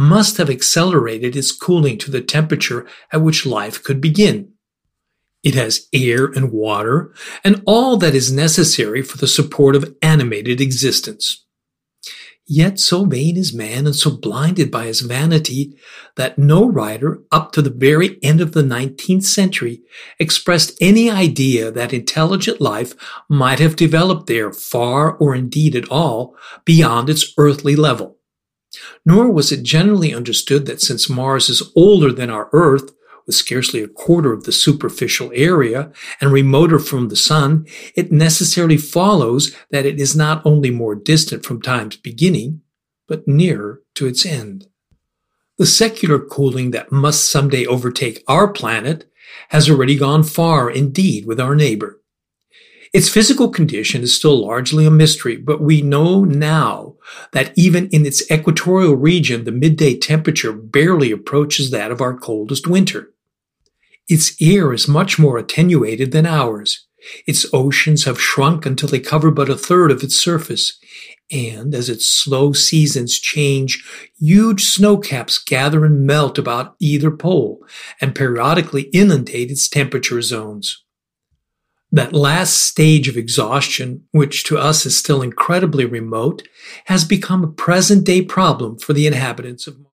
must have accelerated its cooling to the temperature at which life could begin. It has air and water, and all that is necessary for the support of animated existence. Yet so vain is man and so blinded by his vanity that no writer up to the very end of the 19th century expressed any idea that intelligent life might have developed there far or indeed at all beyond its earthly level. Nor was it generally understood that since Mars is older than our Earth, with scarcely a quarter of the superficial area and remoter from the sun, it necessarily follows that it is not only more distant from time's beginning, but nearer to its end. The secular cooling that must someday overtake our planet has already gone far indeed with our neighbor. Its physical condition is still largely a mystery, but we know now that even in its equatorial region, the midday temperature barely approaches that of our coldest winter. Its air is much more attenuated than ours. Its oceans have shrunk until they cover but a third of its surface, and as its slow seasons change, huge snowcaps gather and melt about either pole and periodically inundate its temperature zones. That last stage of exhaustion, which to us is still incredibly remote, has become a present-day problem for the inhabitants of Mars.